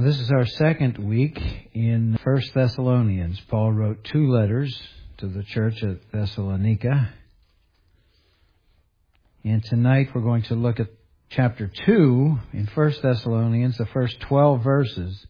This is our second week in 1 Thessalonians. Paul wrote 2 letters to the church at Thessalonica. And tonight we're going to look at chapter 2 in 1 Thessalonians, the first 12 verses.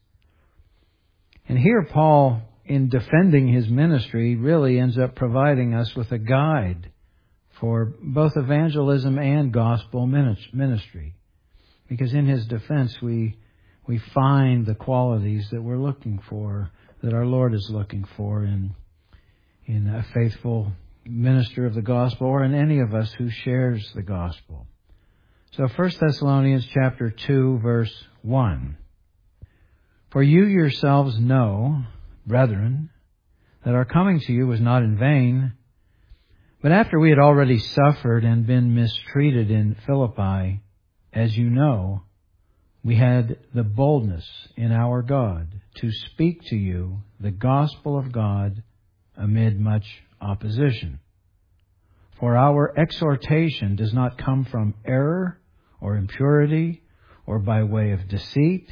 And here Paul, in defending his ministry, really ends up providing us with a guide for both evangelism and gospel ministry. Because in his defense we find the qualities that we're looking for, that our Lord is looking for in a faithful minister of the gospel, or in any of us who shares the gospel. So 1 Thessalonians chapter 2, verse 1. For you yourselves know, brethren, that our coming to you was not in vain, but after we had already suffered and been mistreated in Philippi, as you know, we had the boldness in our God to speak to you the gospel of God amid much opposition. For our exhortation does not come from error or impurity or by way of deceit,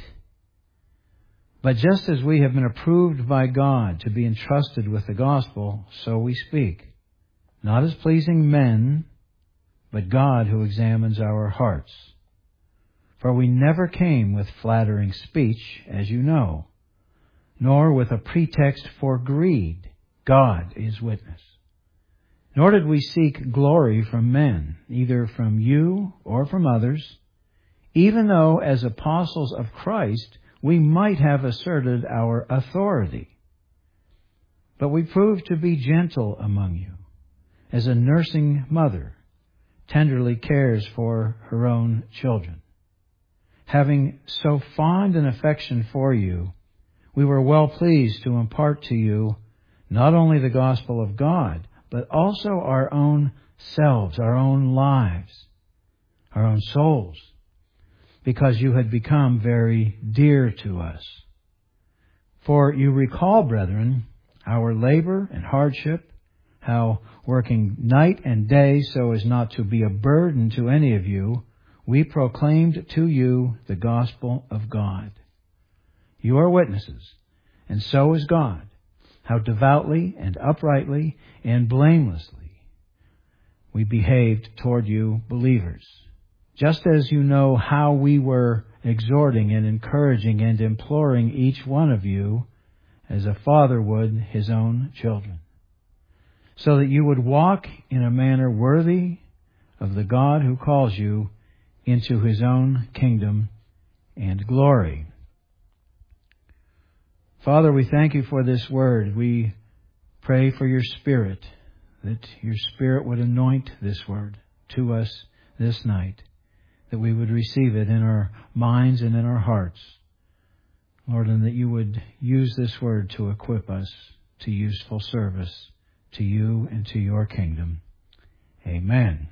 but just as we have been approved by God to be entrusted with the gospel, so we speak, not as pleasing men, but God who examines our hearts. For we never came with flattering speech, as you know, nor with a pretext for greed. God is witness. Nor did we seek glory from men, either from you or from others, even though as apostles of Christ we might have asserted our authority. But we proved to be gentle among you, as a nursing mother tenderly cares for her own children. Having so fond an affection for you, we were well pleased to impart to you not only the gospel of God, but also our own selves, our own lives, our own souls, because you had become very dear to us. For you recall, brethren, our labor and hardship, how working night and day so as not to be a burden to any of you, we proclaimed to you the gospel of God. You are witnesses, and so is God, how devoutly and uprightly and blamelessly we behaved toward you believers, just as you know how we were exhorting and encouraging and imploring each one of you as a father would his own children, so that you would walk in a manner worthy of the God who calls you into his own kingdom and glory. Father, we thank you for this word. We pray for your Spirit, that your Spirit would anoint this word to us this night, that we would receive it in our minds and in our hearts, Lord, and that you would use this word to equip us to useful service to you and to your kingdom. Amen.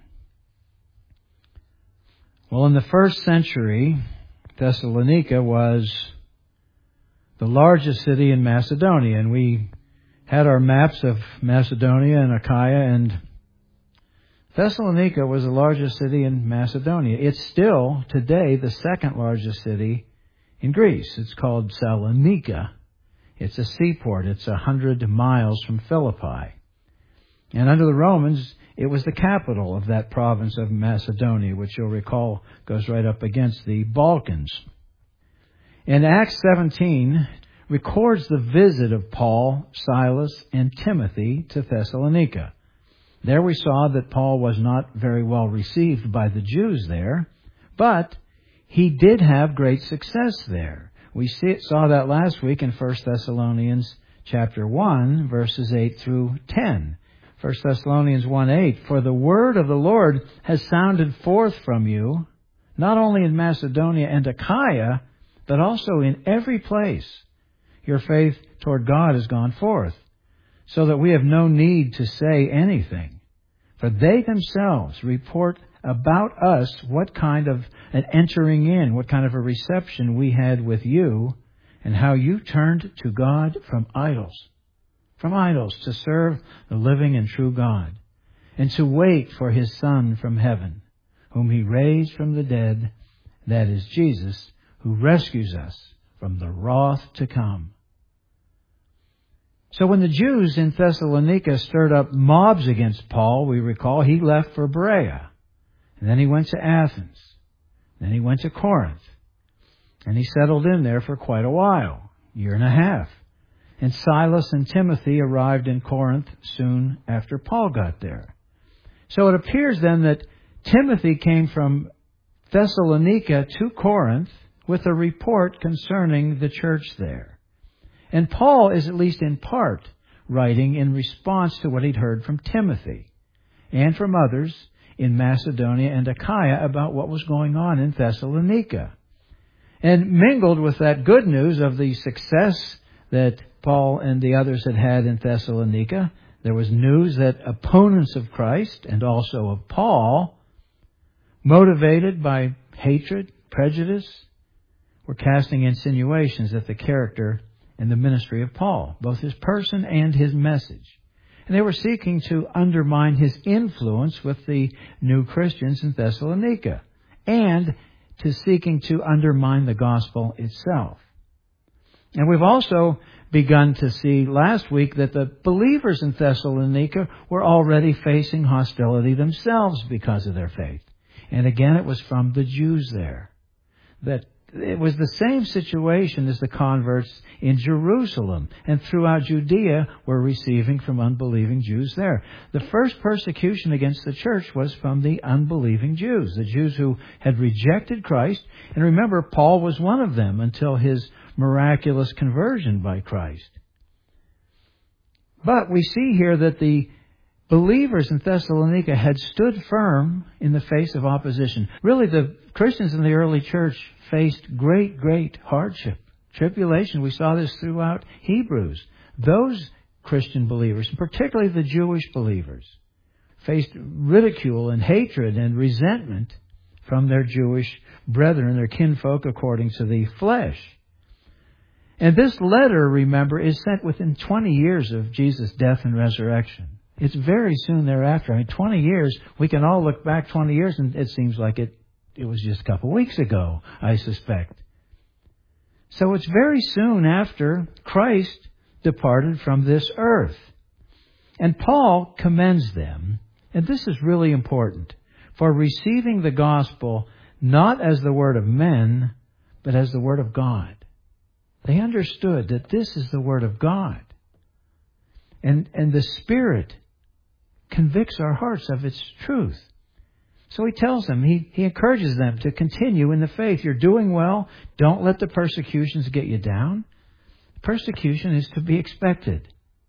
Well, in the first century, Thessalonica was the largest city in Macedonia, and we had our maps of Macedonia and Achaia, and Thessalonica was the largest city in Macedonia. It's still, today, the second largest city in Greece. It's called Salonika. It's a seaport. It's 100 miles from Philippi. And under the Romans, it was the capital of that province of Macedonia, which you'll recall goes right up against the Balkans. And Acts 17 records the visit of Paul, Silas, and Timothy to Thessalonica. There we saw that Paul was not very well received by the Jews there, but he did have great success there. We saw that last week in 1 Thessalonians chapter 1, verses 8 through 10. 1 Thessalonians 1:8, for the word of the Lord has sounded forth from you, not only in Macedonia and Achaia, but also in every place. Your faith toward God has gone forth, so that we have no need to say anything. For they themselves report about us what kind of an entering in, what kind of a reception we had with you, and how you turned to God from idols to serve the living and true God, and to wait for his Son from heaven, whom he raised from the dead, that is Jesus, who rescues us from the wrath to come. So when the Jews in Thessalonica stirred up mobs against Paul, we recall he left for Berea. And then he went to Athens. Then he went to Corinth. And he settled in there for quite a while, year and a half. And Silas and Timothy arrived in Corinth soon after Paul got there. So it appears then that Timothy came from Thessalonica to Corinth with a report concerning the church there. And Paul is at least in part writing in response to what he'd heard from Timothy and from others in Macedonia and Achaia about what was going on in Thessalonica. And mingled with that good news of the success that Paul and the others had had in Thessalonica, there was news that opponents of Christ and also of Paul, motivated by hatred, prejudice, were casting insinuations at the character and the ministry of Paul, both his person and his message. And they were seeking to undermine his influence with the new Christians in Thessalonica and to seeking to undermine the gospel itself. And we've also begun to see last week that the believers in Thessalonica were already facing hostility themselves because of their faith. And again, it was from the Jews there. That it was the same situation as the converts in Jerusalem and throughout Judea were receiving from unbelieving Jews there. The first persecution against the church was from the unbelieving Jews, the Jews who had rejected Christ. And remember, Paul was one of them until his miraculous conversion by Christ. But we see here that the believers in Thessalonica had stood firm in the face of opposition. Really, the Christians in the early church faced great hardship, tribulation. We saw this throughout Hebrews. Those Christian believers, particularly the Jewish believers, faced ridicule and hatred and resentment from their Jewish brethren, their kinfolk according to the flesh. And this letter, remember, is sent within 20 years of Jesus' death and resurrection. It's very soon thereafter. I mean, 20 years, we can all look back 20 years and it seems like it was just a couple weeks ago, I suspect. So it's very soon after Christ departed from this earth. And Paul commends them, and this is really important, for receiving the gospel not as the word of men, but as the word of God. They understood that this is the word of God. And the Spirit convicts our hearts of its truth. So he tells them, he encourages them to continue in the faith. You're doing well. Don't let the persecutions get you down. Persecution is to be expected.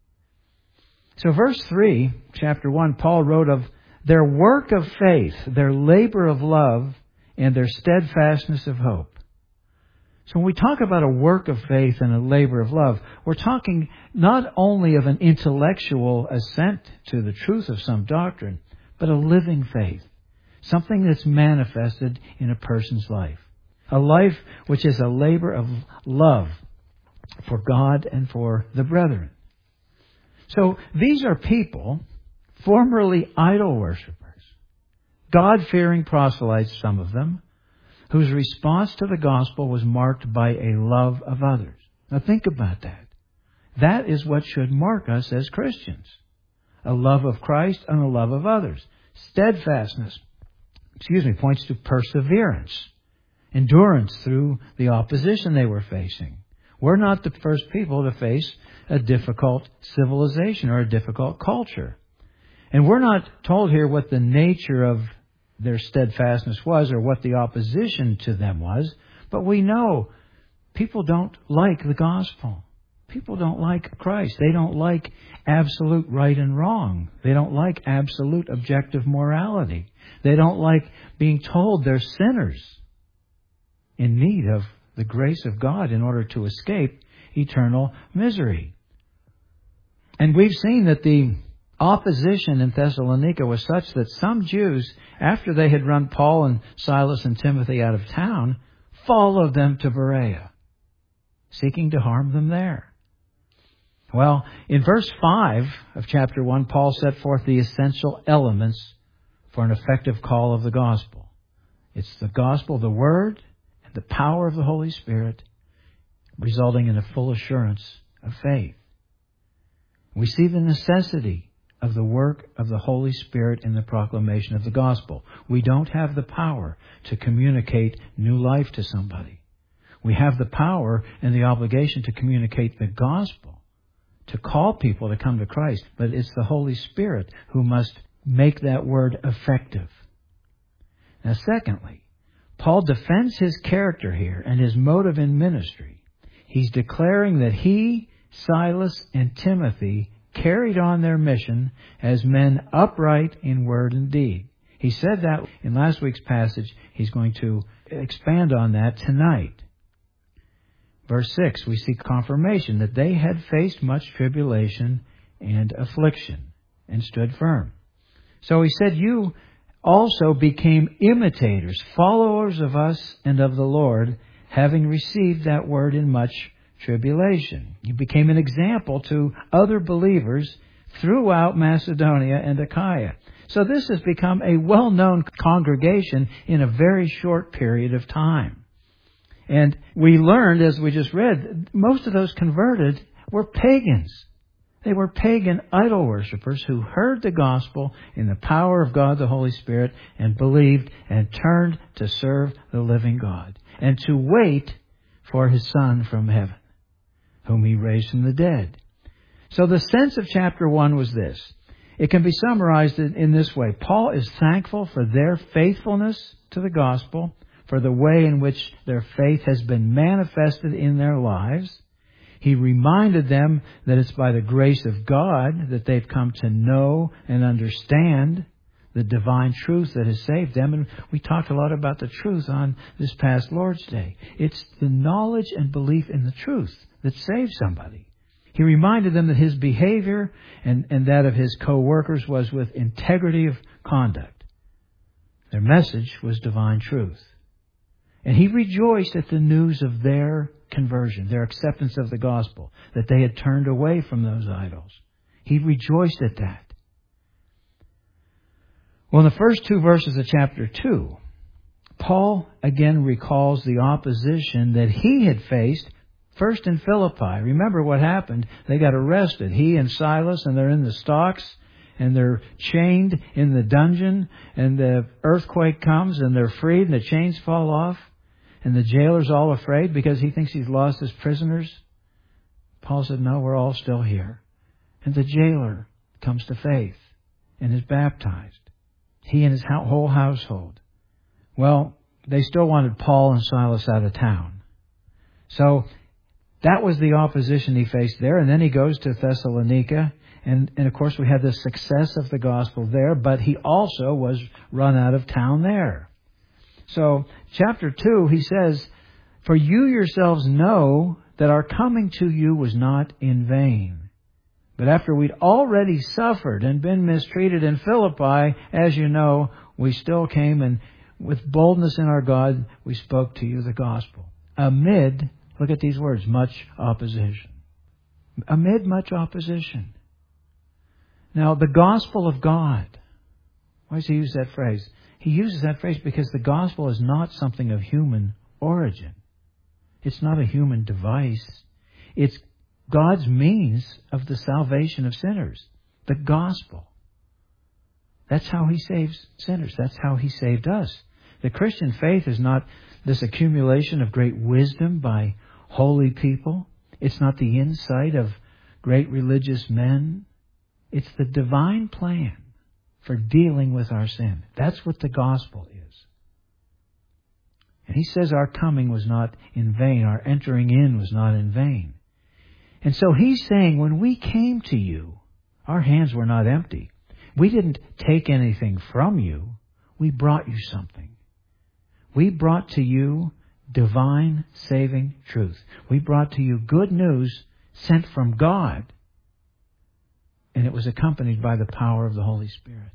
So verse 3, chapter 1, Paul wrote of their work of faith, their labor of love, and their steadfastness of hope. So when we talk about a work of faith and a labor of love, we're talking not only of an intellectual assent to the truth of some doctrine, but a living faith. Something that's manifested in a person's life. A life which is a labor of love for God and for the brethren. So these are people, formerly idol worshippers, God-fearing proselytes, some of them, whose response to the gospel was marked by a love of others. Now think about that. That is what should mark us as Christians. A love of Christ and a love of others. Steadfastness, points to perseverance, endurance through the opposition they were facing. We're not the first people to face a difficult civilization or a difficult culture. And we're not told here what the nature of their steadfastness was or what the opposition to them was, but we know people don't like the gospel. People don't like Christ. They don't like absolute right and wrong. They don't like absolute objective morality. They don't like being told they're sinners in need of the grace of God in order to escape eternal misery. And we've seen that the opposition in Thessalonica was such that some Jews, after they had run Paul and Silas and Timothy out of town, followed them to Berea, seeking to harm them there. Well, in verse 5 of chapter 1, Paul set forth the essential elements for an effective call of the gospel. It's the gospel, the Word, and the power of the Holy Spirit, resulting in a full assurance of faith. We see the necessity of the work of the Holy Spirit in the proclamation of the gospel. We don't have the power to communicate new life to somebody. We have the power and the obligation to communicate the gospel, to call people to come to Christ, but it's the Holy Spirit who must make that word effective. Now, secondly, Paul defends his character here and his motive in ministry. He's declaring that he, Silas, and Timothy carried on their mission as men upright in word and deed. He said that in last week's passage. He's going to expand on that tonight. Verse 6, we see confirmation that they had faced much tribulation and affliction and stood firm. So he said, you also became imitators, followers of us and of the Lord, having received that word in much tribulation. You became an example to other believers throughout Macedonia and Achaia. So this has become a well-known congregation in a very short period of time. And we learned, as we just read, most of those converted were pagans. They were pagan idol worshippers who heard the gospel in the power of God the Holy Spirit and believed and turned to serve the living God and to wait for His Son from heaven, whom He raised from the dead. So the sense of chapter 1 was this. It can be summarized in this way. Paul is thankful for their faithfulness to the gospel, for the way in which their faith has been manifested in their lives. He reminded them that it's by the grace of God that they've come to know and understand the divine truth that has saved them. And we talked a lot about the truth on this past Lord's Day. It's the knowledge and belief in the truth that saves somebody. He reminded them that his behavior and that of his co-workers was with integrity of conduct. Their message was divine truth. And he rejoiced at the news of their conversion, their acceptance of the gospel, that they had turned away from those idols. He rejoiced at that. Well, in the first 2 verses of chapter 2, Paul again recalls the opposition that he had faced first in Philippi. Remember what happened. They got arrested. He and Silas, and they're in the stocks, and they're chained in the dungeon, and the earthquake comes, and they're freed, and the chains fall off, and the jailer's all afraid because he thinks he's lost his prisoners. Paul said, no, we're all still here. And the jailer comes to faith and is baptized. He and his whole household. Well, they still wanted Paul and Silas out of town. So that was the opposition he faced there. And then he goes to Thessalonica. And of course, we had the success of the gospel there. But he also was run out of town there. So, chapter 2, he says, for you yourselves know that our coming to you was not in vain. But after we'd already suffered and been mistreated in Philippi, as you know, we still came, and with boldness in our God, we spoke to you the gospel. Amid, look at these words, much opposition. Amid much opposition. Now, the gospel of God. Why does he use that phrase? He uses that phrase because the gospel is not something of human origin. It's not a human device. It's God's means of the salvation of sinners. The gospel. That's how He saves sinners. That's how He saved us. The Christian faith is not this accumulation of great wisdom by holy people. It's not the insight of great religious men. It's the divine plan for dealing with our sin. That's what the gospel is. And he says our coming was not in vain. Our entering in was not in vain. And so he's saying when we came to you, our hands were not empty. We didn't take anything from you. We brought you something. We brought to you divine saving truth. We brought to you good news sent from God. And it was accompanied by the power of the Holy Spirit.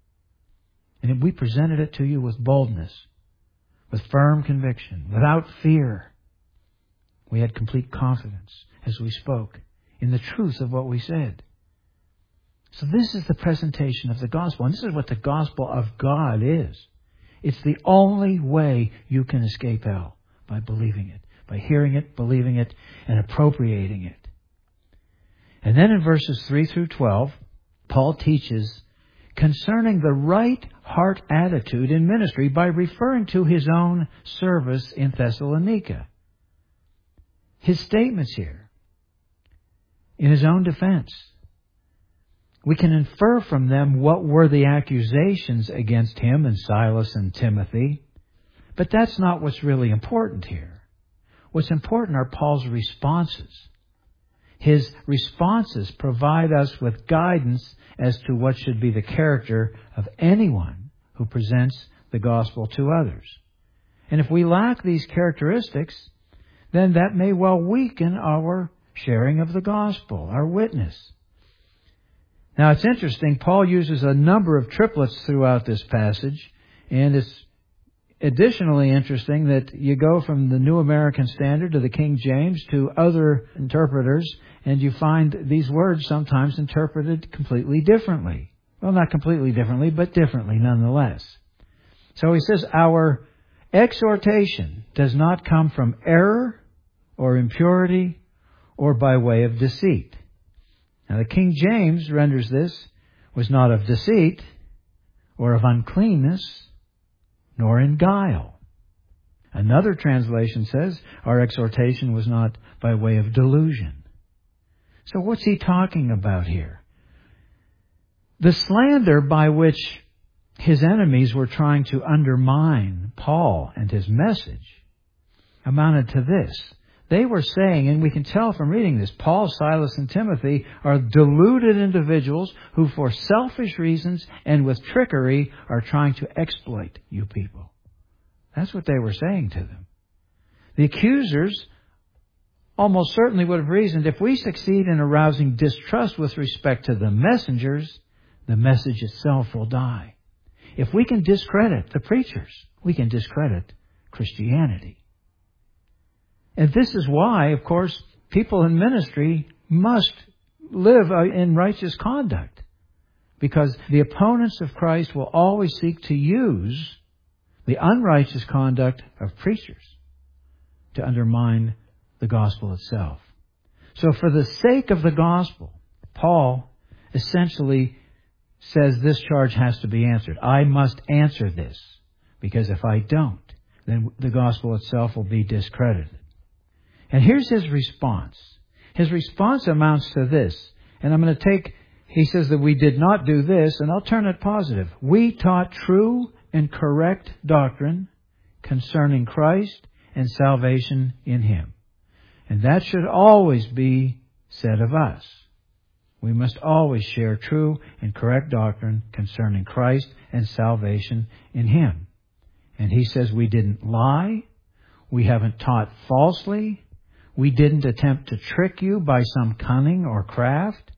And we presented it to you with boldness, with firm conviction, without fear. We had complete confidence as we spoke in the truth of what we said. So this is the presentation of the gospel. And this is what the gospel of God is. It's the only way you can escape hell, by believing it, by hearing it, believing it, and appropriating it. And then in verses 3 through 12, Paul teaches concerning the right heart attitude in ministry by referring to his own service in Thessalonica. His statements here, in his own defense. We can infer from them what were the accusations against him and Silas and Timothy, but that's not what's really important here. What's important are Paul's responses. His responses provide us with guidance as to what should be the character of anyone who presents the gospel to others. And if we lack these characteristics, then that may well weaken our sharing of the gospel, our witness. Now it's interesting, Paul uses a number of triplets throughout this passage, and it's additionally interesting that you go from the New American Standard to the King James to other interpreters, and you find these words sometimes interpreted completely differently. Well, not completely differently, but differently nonetheless. So he says, our exhortation does not come from error or impurity or by way of deceit. Now the King James renders this, was not of deceit or of uncleanness, nor in guile. Another translation says, our exhortation was not by way of delusion. So what's he talking about here? The slander by which his enemies were trying to undermine Paul and his message amounted to this. They were saying, and we can tell from reading this, Paul, Silas, and Timothy are deluded individuals who for selfish reasons and with trickery are trying to exploit you people. That's what they were saying to them. The accusers almost certainly would have reasoned, if we succeed in arousing distrust with respect to the messengers, the message itself will die. If we can discredit the preachers, we can discredit Christianity. And this is why, of course, people in ministry must live in righteous conduct. Because the opponents of Christ will always seek to use the unrighteous conduct of preachers to undermine the gospel itself. So for the sake of the gospel, Paul essentially says this charge has to be answered. I must answer this, because if I don't, then the gospel itself will be discredited. And here's his response. His response amounts to this. And I'm going to take, he says that we did not do this, and I'll turn it positive. We taught true and correct doctrine concerning Christ and salvation in Him. And that should always be said of us. We must always share true and correct doctrine concerning Christ and salvation in Him. And he says we didn't lie. We haven't taught falsely. We didn't attempt to trick you by some cunning or craft.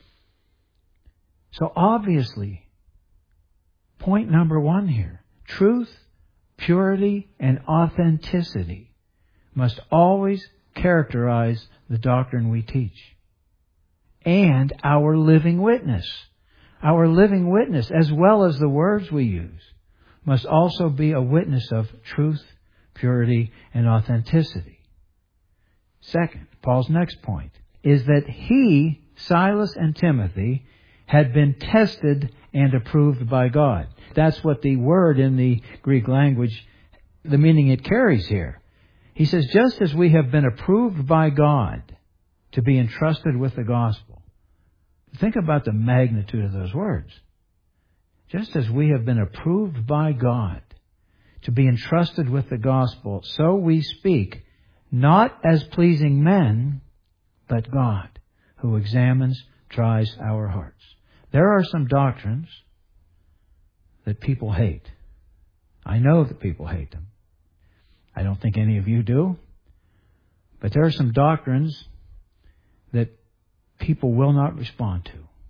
So obviously, point number one here, truth, purity, and authenticity must always characterize the doctrine we teach. And our living witness. Our living witness, as well as the words we use, must also be a witness of truth, purity, and authenticity. Second, Paul's next point is that he, Silas, and Timothy had been tested and approved by God. That's what the word in the Greek language, the meaning it carries here. He says, just as we have been approved by God to be entrusted with the gospel. Think about the magnitude of those words. Just as we have been approved by God to be entrusted with the gospel, so we speak, not as pleasing men, but God, who examines, tries our hearts. There are some doctrines that people hate. I know that people hate them. I don't think any of you do. But there are some doctrines that people will not respond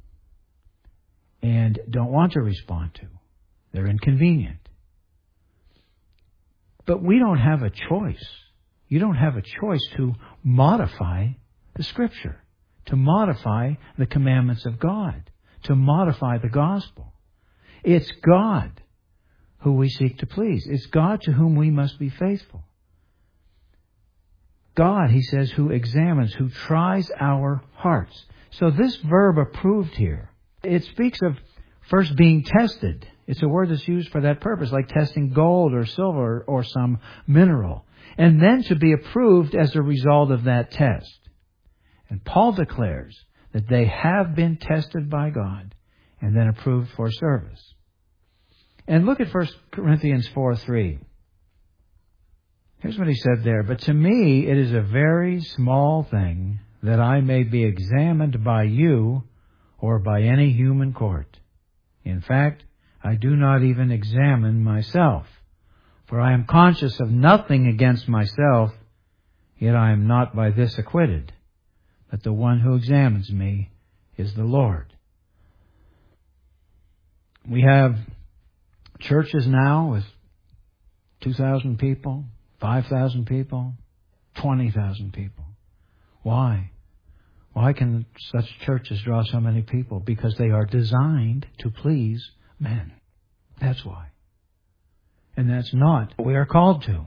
to and don't want to respond to. They're inconvenient. But we don't have a choice. You don't have a choice to modify the Scripture, to modify the commandments of God, to modify the gospel. It's God who we seek to please. It's God to whom we must be faithful. God, he says, who examines, who tries our hearts. So this verb approved here, it speaks of first being tested. It's a word that's used for that purpose, like testing gold or silver or some mineral. And then to be approved as a result of that test. And Paul declares that they have been tested by God and then approved for service. And look at 1 Corinthians 4:3. Here's what he said there. But to me it is a very small thing that I may be examined by you or by any human court. In fact, I do not even examine myself, for I am conscious of nothing against myself, yet I am not by this acquitted. But the one who examines me is the Lord. We have churches now with 2,000 people, 5,000 people, 20,000 people. Why? Why can such churches draw so many people? Because they are designed to please men. That's why. And that's not what we are called to.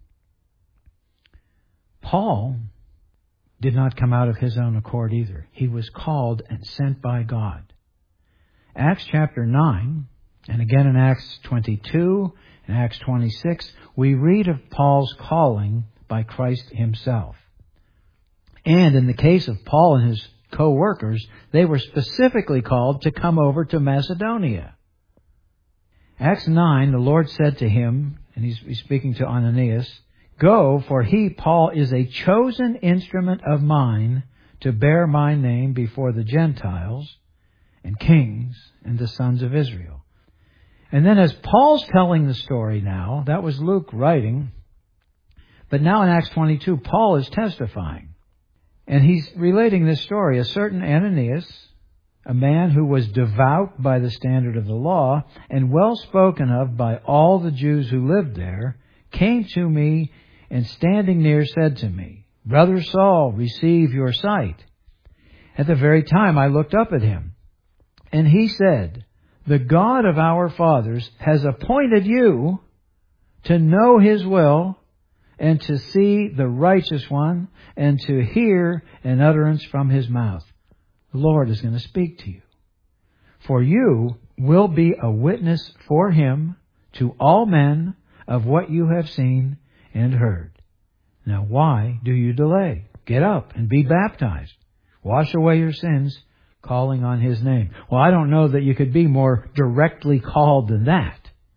Paul did not come out of his own accord either. He was called and sent by God. Acts chapter 9, and again in Acts 22 and Acts 26, we read of Paul's calling by Christ himself. And in the case of Paul and his co-workers, they were specifically called to come over to Macedonia. Acts 9, the Lord said to him, and he's speaking to Ananias, "Go, for he, Paul, is a chosen instrument of mine to bear my name before the Gentiles and kings and the sons of Israel." And then as Paul's telling the story now, that was Luke writing, but now in Acts 22, Paul is testifying. And he's relating this story. A certain Ananias, a man who was devout by the standard of the law and well spoken of by all the Jews who lived there, came to me and standing near said to me, "Brother Saul, receive your sight." At the very time I looked up at him, and he said, "The God of our fathers has appointed you to know His will and to see the righteous one and to hear an utterance from His mouth." The Lord is going to speak to you. "For you will be a witness for Him to all men of what you have seen and heard. Now why do you delay? Get up and be baptized. Wash away your sins, calling on His name." Well, I don't know that you could be more directly called than that.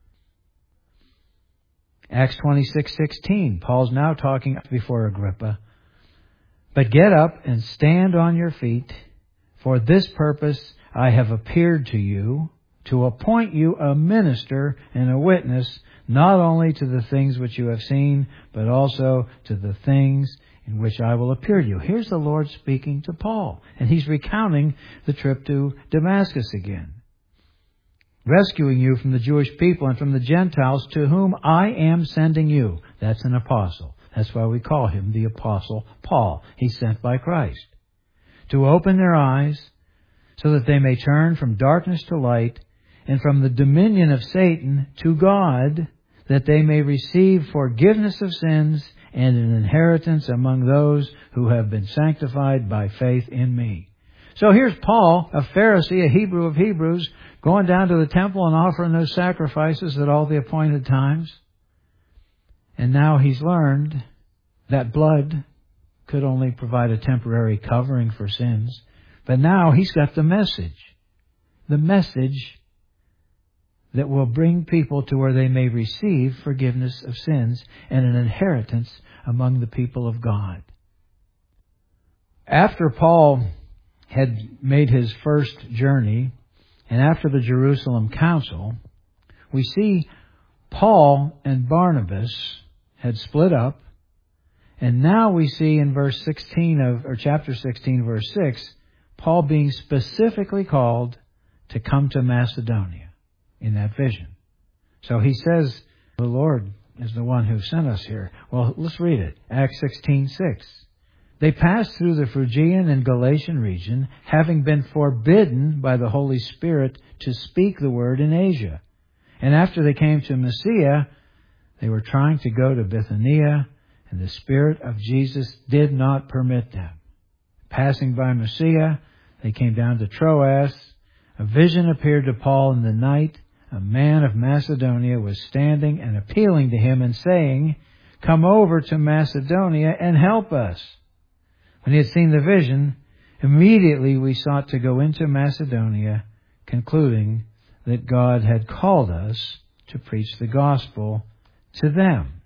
Acts 26:16, Paul's now talking before Agrippa. "But get up and stand on your feet. For this purpose I have appeared to you, to appoint you a minister and a witness, not only to the things which you have seen, but also to the things in which I will appear to you." Here's the Lord speaking to Paul, and he's recounting the trip to Damascus again. "Rescuing you from the Jewish people and from the Gentiles to whom I am sending you." That's an apostle. That's why we call him the Apostle Paul. He's sent by Christ. "To open their eyes so that they may turn from darkness to light and from the dominion of Satan to God, that they may receive forgiveness of sins and an inheritance among those who have been sanctified by faith in me." So here's Paul, a Pharisee, a Hebrew of Hebrews, going down to the temple and offering those sacrifices at all the appointed times. And now he's learned that blood could only provide a temporary covering for sins. But now he's got the message that will bring people to where they may receive forgiveness of sins and an inheritance among the people of God. After Paul had made his first journey, and after the Jerusalem Council, we see Paul and Barnabas had split up, and now we see in verse 16 or chapter 16, verse 6, Paul being specifically called to come to Macedonia in that vision. So he says, the Lord is the one who sent us here. Well, let's read it. Acts 16:6. "They passed through the Phrygian and Galatian region, having been forbidden by the Holy Spirit to speak the word in Asia. And after they came to Mysia, they were trying to go to Bithynia, And the Spirit of Jesus did not permit them. Passing by Mysia, they came down to Troas. A vision appeared to Paul in the night. A man of Macedonia was standing and appealing to him and saying, "Come over to Macedonia and help us." When he had seen the vision, immediately we sought to go into Macedonia, concluding that God had called us to preach the gospel to them.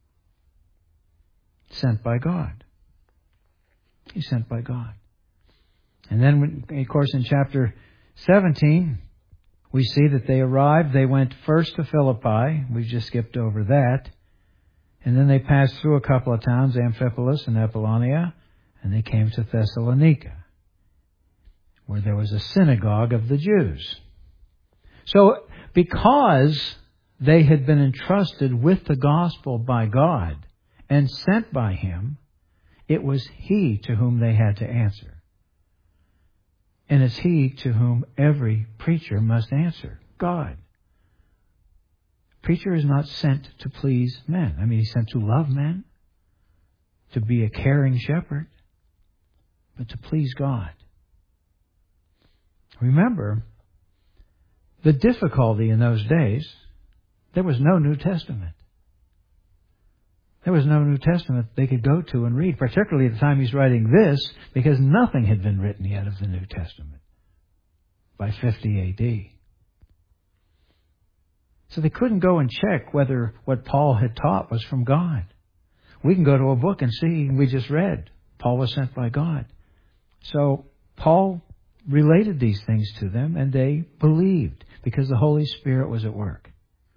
Sent by God. He's sent by God. And then, of course, in chapter 17, we see that they arrived. They went first to Philippi. We've just skipped over that. And then they passed through a couple of towns, Amphipolis and Apollonia, and they came to Thessalonica, where there was a synagogue of the Jews. So, because they had been entrusted with the gospel by God and sent by Him, it was He to whom they had to answer. And it's He to whom every preacher must answer, God. Preacher is not sent to please men. I mean, he's sent to love men, to be a caring shepherd, but to please God. Remember, the difficulty in those days, there was no New Testament. There was no New Testament they could go to and read, particularly at the time he's writing this, because nothing had been written yet of the New Testament by 50 A.D. So they couldn't go and check whether what Paul had taught was from God. We can go to a book and see, we just read, Paul was sent by God. So Paul related these things to them, and they believed because the Holy Spirit was at work.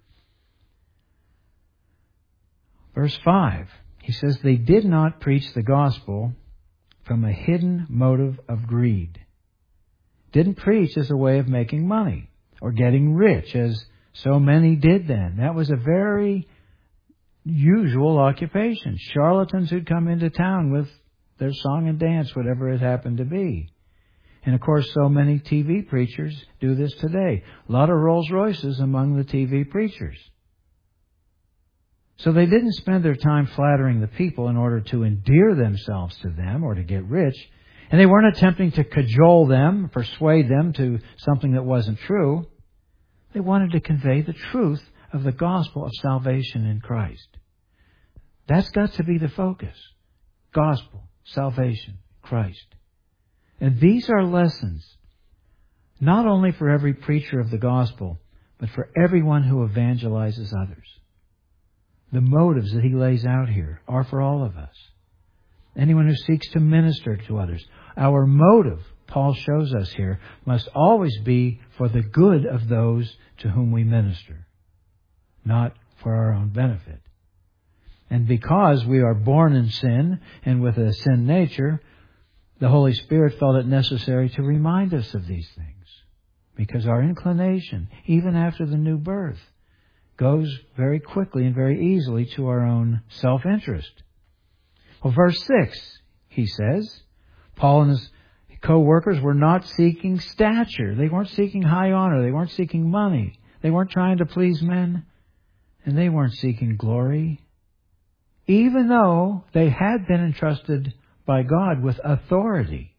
Verse 5, he says, they did not preach the gospel from a hidden motive of greed. Didn't preach as a way of making money or getting rich, as so many did then. That was a very usual occupation. Charlatans who'd come into town with their song and dance, whatever it happened to be. And of course, so many TV preachers do this today. A lot of Rolls Royces among the TV preachers. So they didn't spend their time flattering the people in order to endear themselves to them or to get rich. And they weren't attempting to cajole them, persuade them to something that wasn't true. They wanted to convey the truth of the gospel of salvation in Christ. That's got to be the focus. Gospel, salvation, Christ. And these are lessons, not only for every preacher of the gospel, but for everyone who evangelizes others. The motives that he lays out here are for all of us. Anyone who seeks to minister to others. Our motive, Paul shows us here, must always be for the good of those to whom we minister, not for our own benefit. And because we are born in sin and with a sin nature, the Holy Spirit felt it necessary to remind us of these things. Because our inclination, even after the new birth, goes very quickly and very easily to our own self-interest. Well, verse 6, he says, Paul and his co-workers were not seeking stature. They weren't seeking high honor. They weren't seeking money. They weren't trying to please men. And they weren't seeking glory. Even though they had been entrusted by God with authority.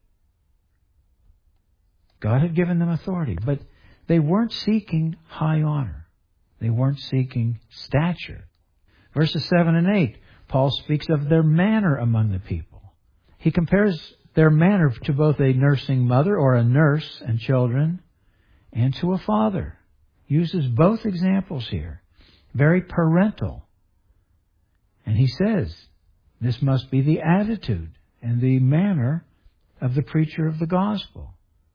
God had given them authority, but they weren't seeking high honor. They weren't seeking stature. Verses 7 and 8, Paul speaks of their manner among the people. He compares their manner to both a nursing mother or a nurse and children and to a father. Uses both examples here. Very parental. And he says, this must be the attitude and the manner of the preacher of the gospel.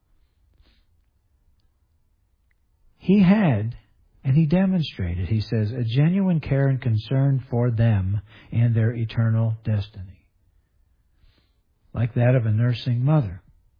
He had, and he demonstrated, he says, a genuine care and concern for them and their eternal destiny. Like that of a nursing mother.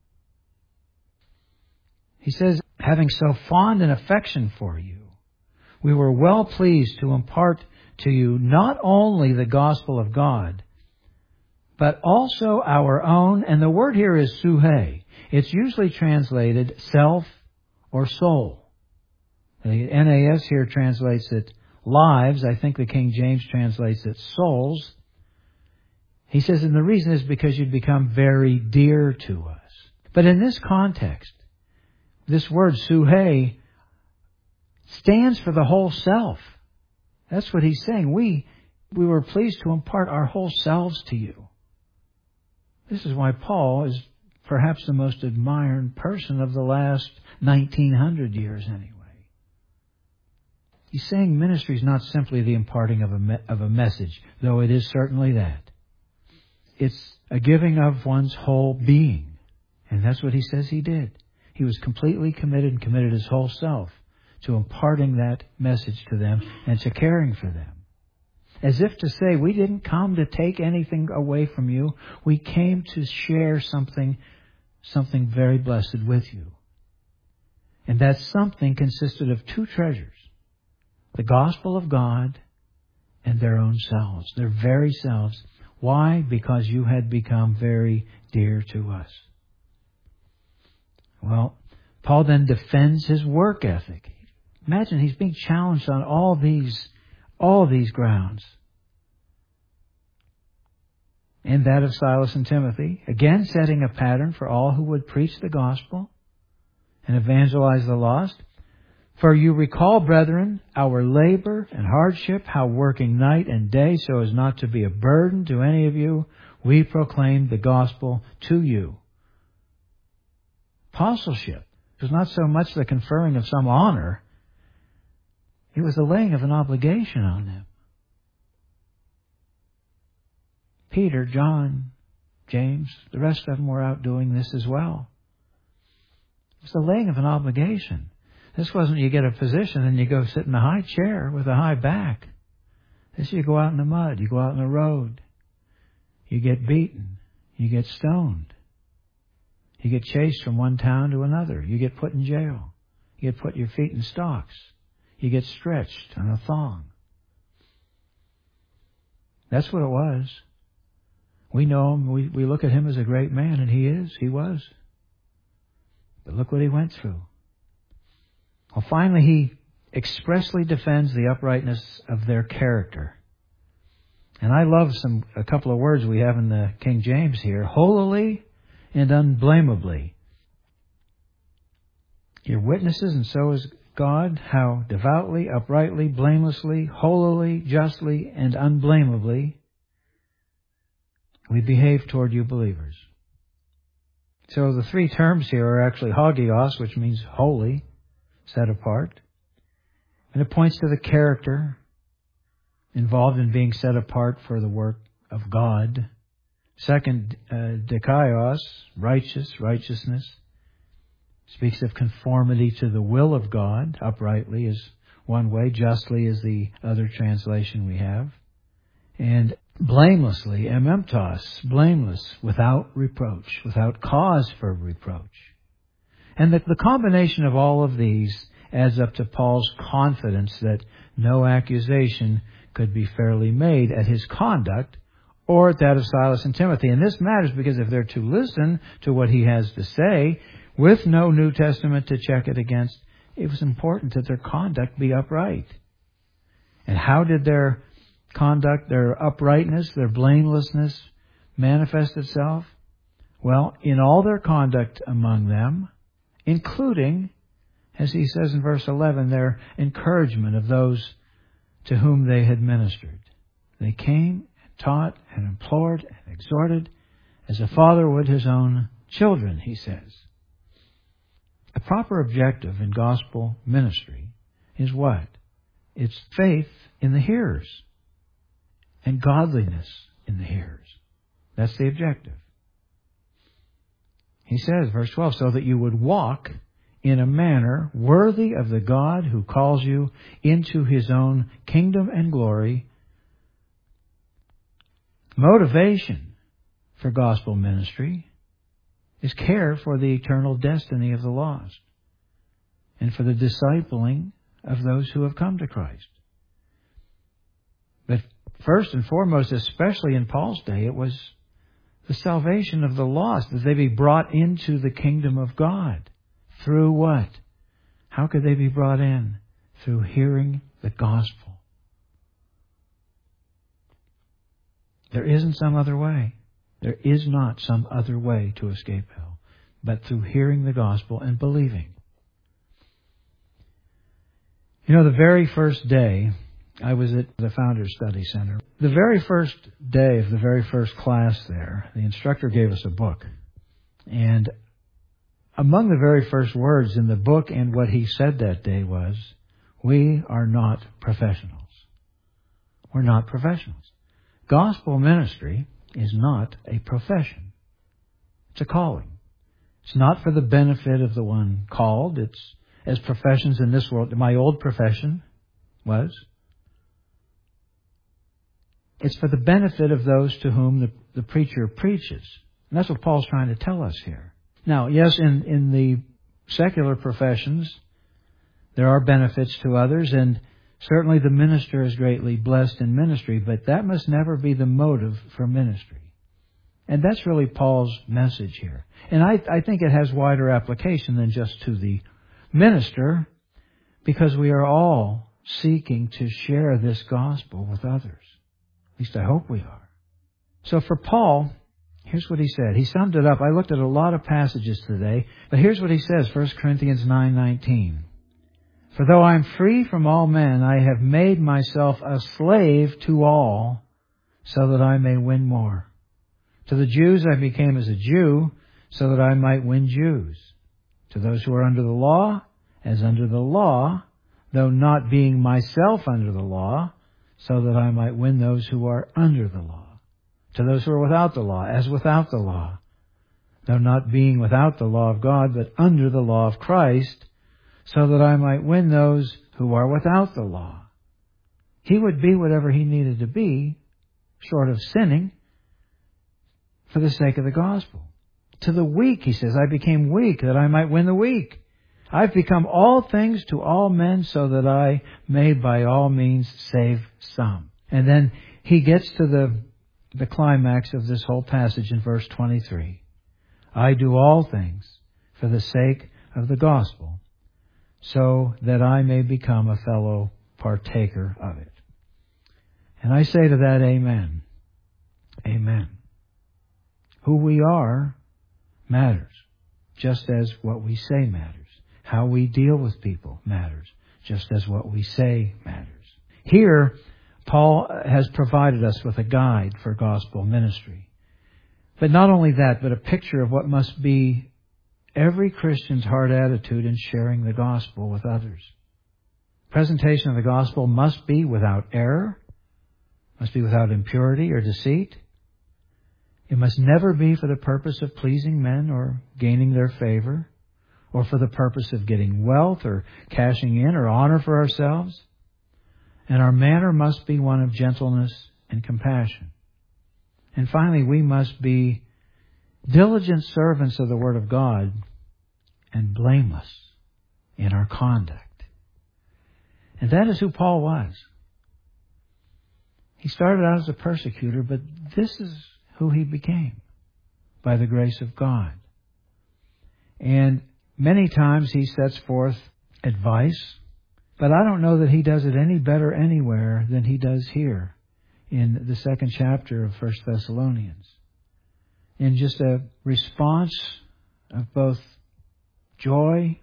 He says, having so fond an affection for you, we were well pleased to impart to you not only the gospel of God, but also our own, and the word here is suhe. It's usually translated self or soul. The NAS here translates it lives. I think the King James translates it souls. He says, and the reason is because you'd become very dear to us. But in this context, this word suhe stands for the whole self. That's what he's saying. We were pleased to impart our whole selves to you. This is why Paul is perhaps the most admired person of the last 1900 years anyway. He's saying ministry is not simply the imparting of a message, though it is certainly that. It's a giving of one's whole being. And that's what he says he did. He was completely committed and committed his whole self to imparting that message to them and to caring for them. As if to say, we didn't come to take anything away from you. We came to share something very blessed with you. And that something consisted of two treasures. The gospel of God and their own selves, their very selves. Why? Because you had become very dear to us. Well, Paul then defends his work ethic. Imagine he's being challenged on all these grounds. And that of Silas and Timothy, again setting a pattern for all who would preach the gospel and evangelize the lost. For you recall, brethren, our labor and hardship, how working night and day so as not to be a burden to any of you, we proclaimed the gospel to you. Apostleship was not so much the conferring of some honor. It was the laying of an obligation on them. Peter, John, James, the rest of them were out doing this as well. It was the laying of an obligation. This wasn't you get a position and you go sit in a high chair with a high back. This you go out in the mud, you go out in the road. You get beaten. You get stoned. You get chased from one town to another. You get put in jail. You get put your feet in stocks. You get stretched on a thong. That's what it was. We know him. We look at him as a great man, and he was. But look what he went through. Well, finally, he expressly defends the uprightness of their character. And I love a couple of words we have in the King James here. Holily and unblameably. You're witnesses, and so is God, how devoutly, uprightly, blamelessly, holily, justly, and unblameably we behave toward you believers. So the three terms here are actually hagios, which means holy, set apart. And it points to the character involved in being set apart for the work of God. Second, dikaios, righteousness. Speaks of conformity to the will of God. Uprightly is one way. Justly is the other translation we have. And blamelessly, ememptos, blameless, without reproach, without cause for reproach. And the combination of all of these adds up to Paul's confidence that no accusation could be fairly made at his conduct or at that of Silas and Timothy. And this matters because if they're to listen to what he has to say, with no New Testament to check it against, it was important that their conduct be upright. And how did their conduct, their uprightness, their blamelessness manifest itself? Well, in all their conduct among them, including, as he says in verse 11, their encouragement of those to whom they had ministered. They came and taught and implored and exhorted as a father would his own children, he says. The proper objective in gospel ministry is what? It's faith in the hearers and godliness in the hearers. That's the objective. He says, verse 12, so that you would walk in a manner worthy of the God who calls you into his own kingdom and glory. Motivation for gospel ministry is care for the eternal destiny of the lost and for the discipling of those who have come to Christ. But first and foremost, especially in Paul's day, it was the salvation of the lost, that they be brought into the kingdom of God. Through what? How could they be brought in? Through hearing the gospel. There isn't some other way. There is not some other way to escape hell, but through hearing the gospel and believing. You know, the very first day I was at the Founders Study Center, the very first day of the very first class there, the instructor gave us a book. And among the very first words in the book and what he said that day was, we are not professionals. We're not professionals. Gospel ministry is not a profession. It's a calling. It's not for the benefit of the one called. It's as professions in this world. My old profession was. It's for the benefit of those to whom the preacher preaches. And that's what Paul's trying to tell us here. Now, yes, in the secular professions, there are benefits to others, and certainly the minister is greatly blessed in ministry, but that must never be the motive for ministry. And that's really Paul's message here. And I think it has wider application than just to the minister, because we are all seeking to share this gospel with others. At least I hope we are. So for Paul, here's what he said. He summed it up. I looked at a lot of passages today, but here's what he says, 1 Corinthians 9:19. For though I am free from all men, I have made myself a slave to all, so that I may win more. To the Jews I became as a Jew, so that I might win Jews. To those who are under the law, as under the law, though not being myself under the law, so that I might win those who are under the law. To those who are without the law, as without the law, though not being without the law of God, but under the law of Christ, so that I might win those who are without the law. He would be whatever he needed to be, short of sinning, for the sake of the gospel. To the weak, he says, I became weak that I might win the weak. I've become all things to all men so that I may by all means save some. And then he gets to the climax of this whole passage in verse 23. I do all things for the sake of the gospel, so that I may become a fellow partaker of it. And I say to that, amen. Amen. Who we are matters, just as what we say matters. How we deal with people matters, just as what we say matters. Here, Paul has provided us with a guide for gospel ministry. But not only that, but a picture of what must be every Christian's heart attitude in sharing the gospel with others. Presentation of the gospel must be without error, must be without impurity or deceit. It must never be for the purpose of pleasing men or gaining their favor, or for the purpose of getting wealth or cashing in or honor for ourselves. And our manner must be one of gentleness and compassion. And finally, we must be diligent servants of the Word of God and blameless in our conduct. And that is who Paul was. He started out as a persecutor, but this is who he became by the grace of God. And many times he sets forth advice, but I don't know that he does it any better anywhere than he does here in the second chapter of 1 Thessalonians. In just a response of both joy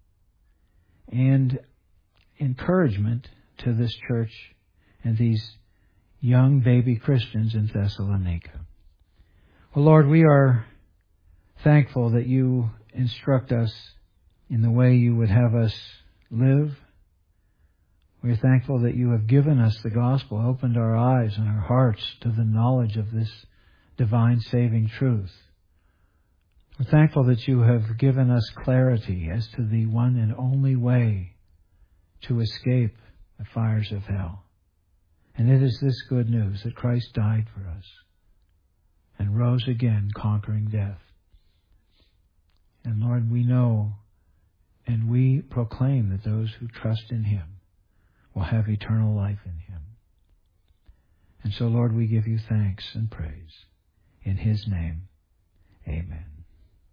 and encouragement to this church and these young baby Christians in Thessalonica. Well, Lord, we are thankful that you instruct us in the way you would have us live. We're thankful that you have given us the gospel, opened our eyes and our hearts to the knowledge of this divine saving truth. We're thankful that you have given us clarity as to the one and only way to escape the fires of hell. And it is this good news that Christ died for us and rose again, conquering death. And Lord, we know and we proclaim that those who trust in Him will have eternal life in Him. And so, Lord, we give you thanks and praise. In His name, amen.